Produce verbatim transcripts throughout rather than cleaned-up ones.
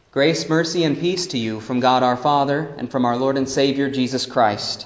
Grace, mercy, and peace to you from God our Father and from our Lord and Savior Jesus Christ.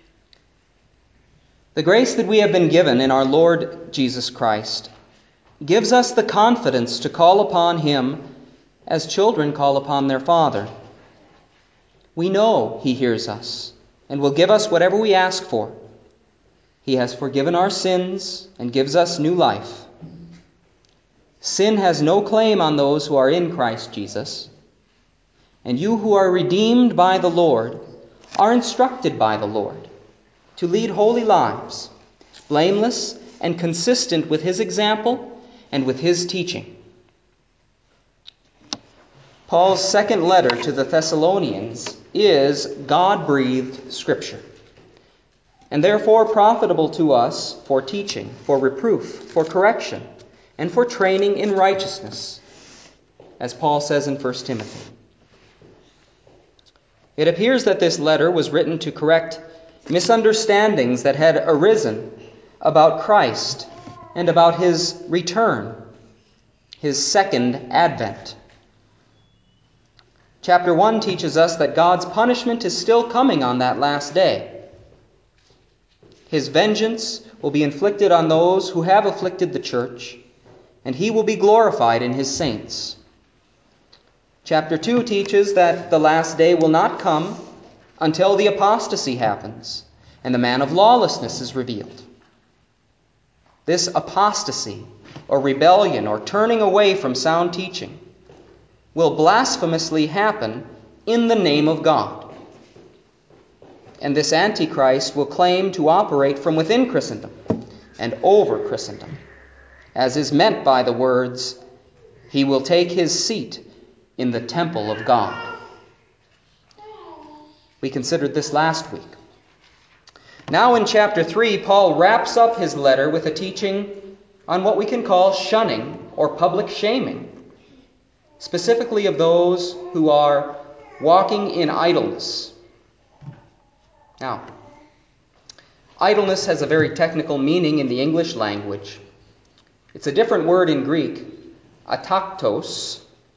The grace that we have been given in our Lord Jesus Christ gives us the confidence to call upon Him as children call upon their Father. We know He hears us and will give us whatever we ask for. He has forgiven our sins and gives us new life. Sin has no claim on those who are in Christ Jesus. And you who are redeemed by the Lord are instructed by the Lord to lead holy lives, blameless and consistent with His example and with His teaching. Paul's second letter to the Thessalonians is God-breathed Scripture, and therefore profitable to us for teaching, for reproof, for correction, and for training in righteousness, as Paul says in First Timothy. It appears that this letter was written to correct misunderstandings that had arisen about Christ and about His return, His second advent. Chapter one teaches us that God's punishment is still coming on that last day. His vengeance will be inflicted on those who have afflicted the church, and He will be glorified in His saints. Chapter two teaches that the last day will not come until the apostasy happens and the man of lawlessness is revealed. This apostasy, or rebellion, or turning away from sound teaching, will blasphemously happen in the name of God. And this Antichrist will claim to operate from within Christendom and over Christendom, as is meant by the words, "He will take his seat in the temple of God." We considered this last week. Now in chapter three, Paul wraps up his letter with a teaching on what we can call shunning or public shaming, specifically of those who are walking in idleness. Now, idleness has a very technical meaning in the English language. It's a different word in Greek, ataktos.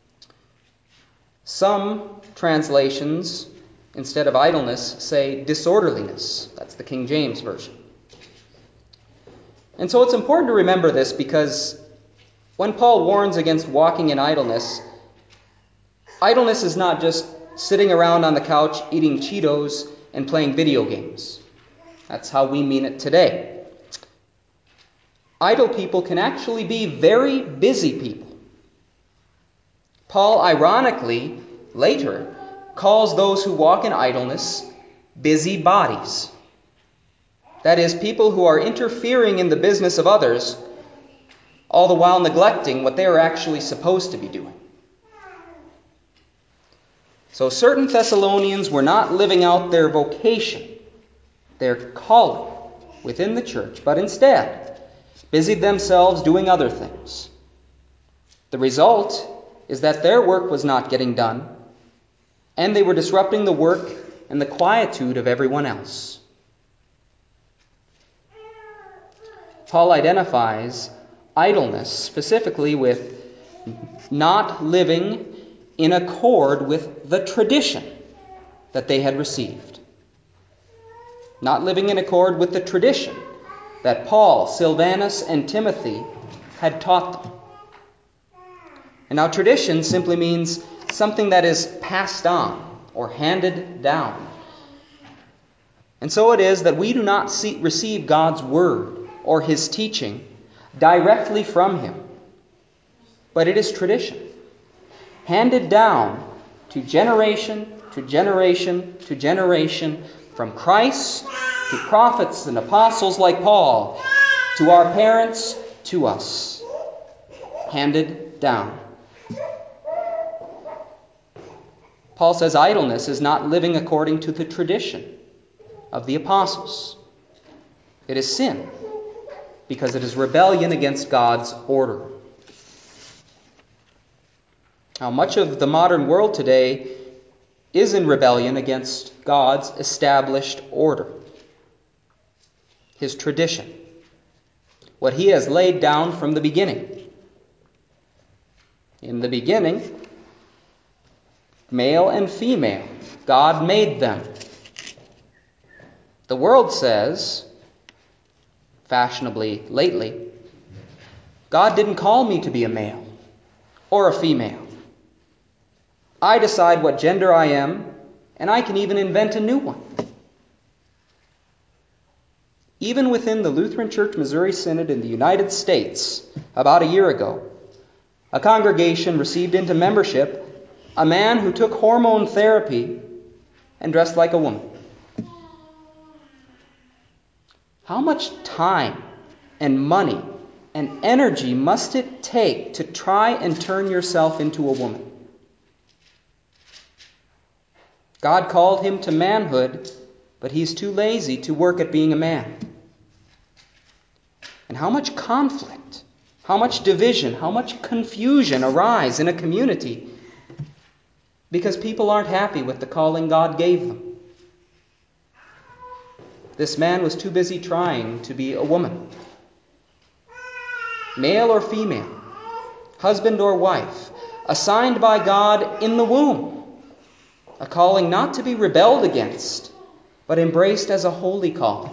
Some translations, instead of idleness, say disorderliness. That's the King James Version. And so it's important to remember this because when Paul warns against walking in idleness, idleness is not just sitting around on the couch eating Cheetos and playing video games. That's how we mean it today. Idle people can actually be very busy people. Paul, ironically, later, calls those who walk in idleness busybodies. That is, people who are interfering in the business of others, all the while neglecting what they are actually supposed to be doing. So certain Thessalonians were not living out their vocation, their calling within the church, but instead busied themselves doing other things. The result is that their work was not getting done, and they were disrupting the work and the quietude of everyone else. Paul identifies idleness specifically with not living in accord with the tradition that they had received. Not living in accord with the tradition that Paul, Silvanus, and Timothy had taught them. And now tradition simply means something that is passed on or handed down. And so it is that we do not see, receive God's word or His teaching directly from Him, but it is tradition, handed down to generation to generation to generation, from Christ to prophets and apostles like Paul, to our parents, to us. Handed down. Paul says idleness is not living according to the tradition of the apostles. It is sin, because it is rebellion against God's order. Now, much of the modern world today is in rebellion against God's established order, His tradition, what He has laid down from the beginning. In the beginning, Male and female, God made them. The world says, fashionably lately, God didn't call me to be a male or a female. I decide what gender I am, and I can even invent a new one. Even within the Lutheran Church Missouri Synod in the United States, about a year ago, a congregation received into membership a man who took hormone therapy and dressed like a woman. How much time and money and energy must it take to try and turn yourself into a woman? God called him to manhood, but he's too lazy to work at being a man. And how much conflict, how much division, how much confusion arise in a community because people aren't happy with the calling God gave them. This man was too busy trying to be a woman. Male or female, husband or wife, assigned by God in the womb. A calling not to be rebelled against, but embraced as a holy calling.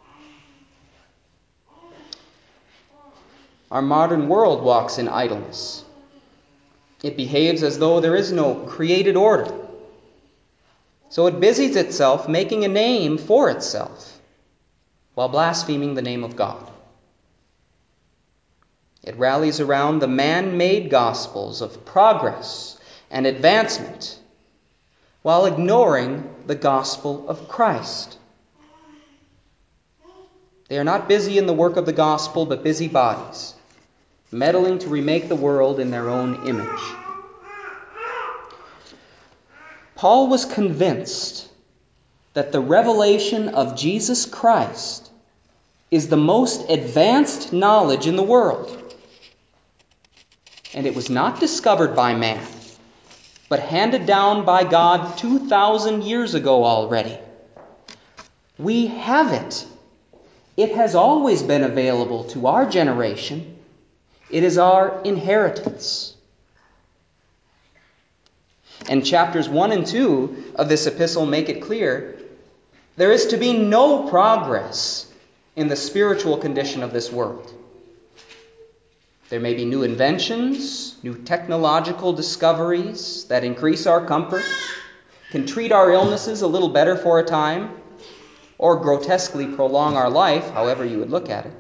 Our modern world walks in idleness. It behaves as though there is no created order. So it busies itself making a name for itself while blaspheming the name of God. It rallies around the man-made gospels of progress and advancement while ignoring the gospel of Christ. They are not busy in the work of the gospel, but busy bodies, meddling to remake the world in their own image. Paul was convinced that the revelation of Jesus Christ is the most advanced knowledge in the world. And it was not discovered by man, but handed down by God two thousand years ago already. We have it. It has always been available to our generation. It is our inheritance. And chapters one and two of this epistle make it clear there is to be no progress in the spiritual condition of this world. There may be new inventions, new technological discoveries that increase our comfort, can treat our illnesses a little better for a time, or grotesquely prolong our life, however you would look at it.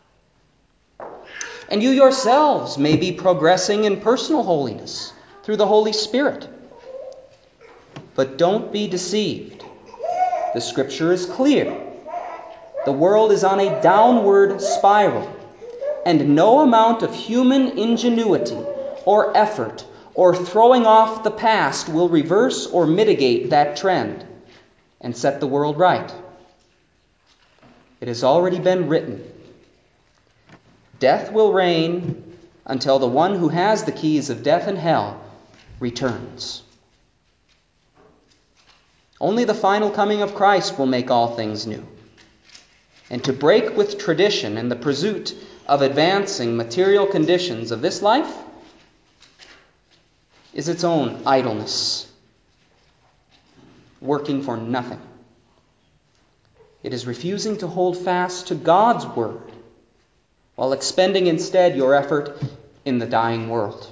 And you yourselves may be progressing in personal holiness through the Holy Spirit. But don't be deceived. The Scripture is clear. The world is on a downward spiral, and no amount of human ingenuity or effort or throwing off the past will reverse or mitigate that trend and set the world right. It has already been written. Death will reign until the one who has the keys of death and hell returns. Only the final coming of Christ will make all things new. And to break with tradition in the pursuit of advancing material conditions of this life is its own idleness, working for nothing. It is refusing to hold fast to God's word while expending instead your effort in the dying world.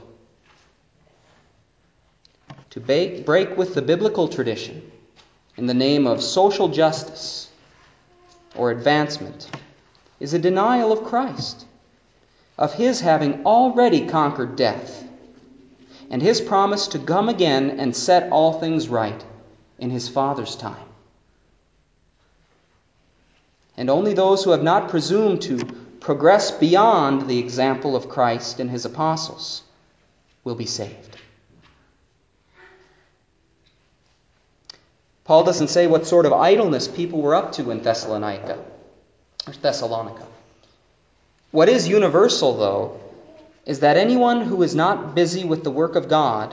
To break with the biblical tradition in the name of social justice or advancement is a denial of Christ, of his having already conquered death, and his promise to come again and set all things right in his Father's time. And only those who have not presumed to progress beyond the example of Christ and his apostles will be saved. Paul doesn't say what sort of idleness people were up to in Thessalonica or Thessalonica. What is universal, though, is that anyone who is not busy with the work of God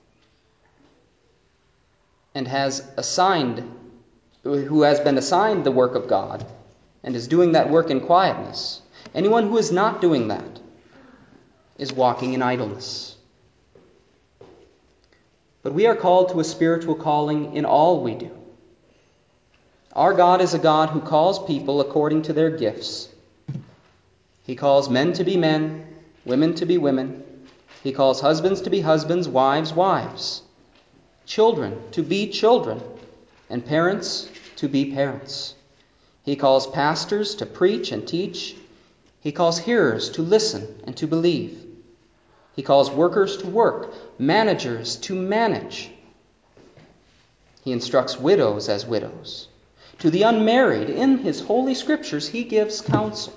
and has assigned, who has been assigned the work of God and is doing that work in quietness, anyone who is not doing that is walking in idleness. but we are called to a spiritual calling in all we do. Our God is a God who calls people according to their gifts. He calls men to be men, women to be women. He calls husbands to be husbands, wives, wives. Children to be children, and parents to be parents. He calls pastors to preach and teach. He calls hearers to listen and to believe. He calls workers to work, managers to manage. He instructs widows as widows. To the unmarried, in his holy scriptures, he gives counsel.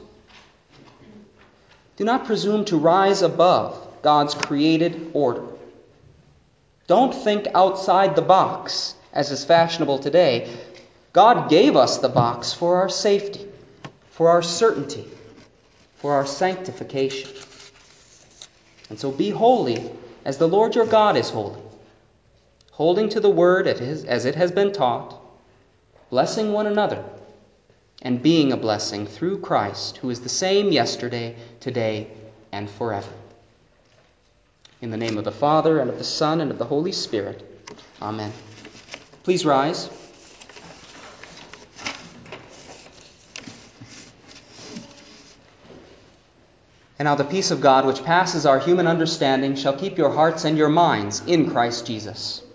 Do not presume to rise above God's created order. Don't think outside the box, as is fashionable today. God gave us the box for our safety, for our certainty, for our sanctification. And so be holy as the Lord your God is holy, holding to the word as it has been taught, blessing one another, and being a blessing through Christ, who is the same yesterday, today, and forever. In the name of the Father, and of the Son, and of the Holy Spirit. Amen. Please rise. And now the peace of God, which passes our human understanding, shall keep your hearts and your minds in Christ Jesus.